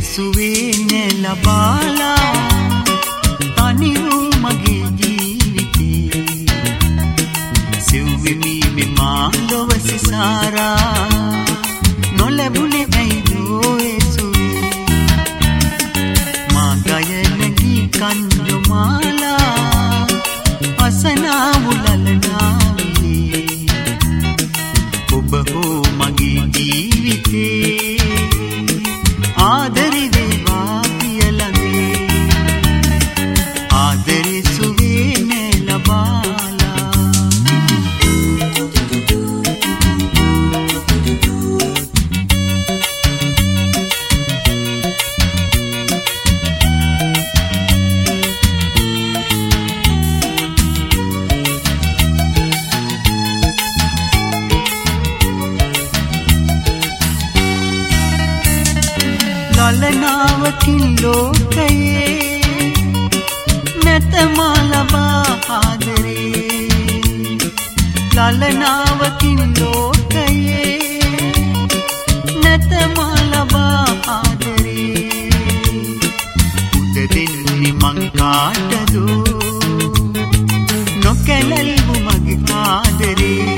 සුවේ නැලබාලා තනි වූ මගේ ජීවිතේ සිව්වෙමි මෙමා ලොව සිසාරා නොලැබුණේ ඇයිදෝ ඒ සුවේ මා ගයන ගී කන්දමාලා අසනා මුලලනාවේ ඔබ හෝ මගේ ජීවිතේ ආදරේ වේවා පියලනේ ආදරේ සුවේ නැලබාලා ලලනාවකින් ලෝකයේ නැත මා ලබා ආදරේ ලලනාවකින් ලෝකයේ නැත මා ලබා ආදරේ උද දෙන්නේ මං කාටදෝ නොකැලල්වු මගේ ආදරේ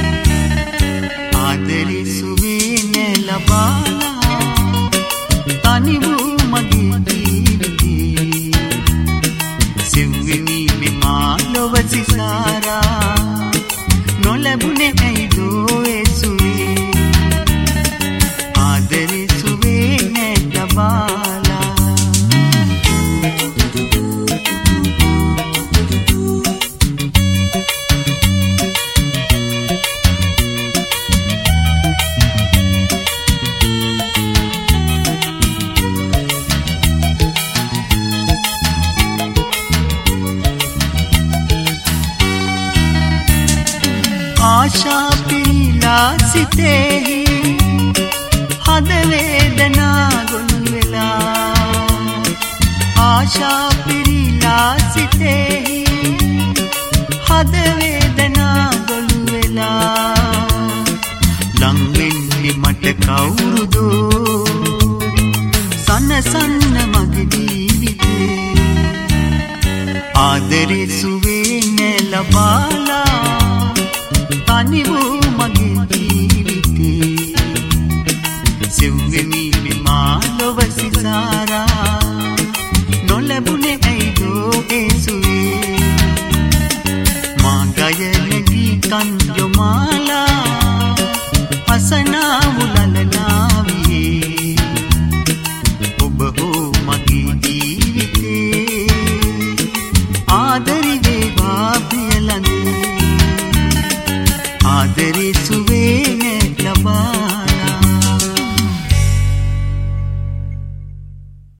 ආදරේ සුවේ නැලබාලා තනි වූ මගේ ජීවිතේ සිව්වෙමි මෙමා ලොව සිසාරා නොලැබුණේ ඇයිදෝ ඒ සුවේ ආදරේ සුවේ නැලබාලා ආශා පිරීලා සිතෙහි හද වේදනා ගොනු වෙලා ආශා පිරීලා සිතෙහි හද වේදනා ගොනු වෙලා ලං වෙන්නේ මට කවුරුදෝ සනසන්න මගේ ජීවිතේ ආදරේ සුවේ නැලබාලා තනි වූ මගේ ජීවිතේ සිව්වෙමි මෙමා ලොව සිසාරා නොලැබුණේ ඇයිදෝ ඒ සුවේ මා ගයන ගී කන්දමාලා අසනා මුලලනාවේ ඔබ හෝ මගේ ජීවිතේ ආදරේ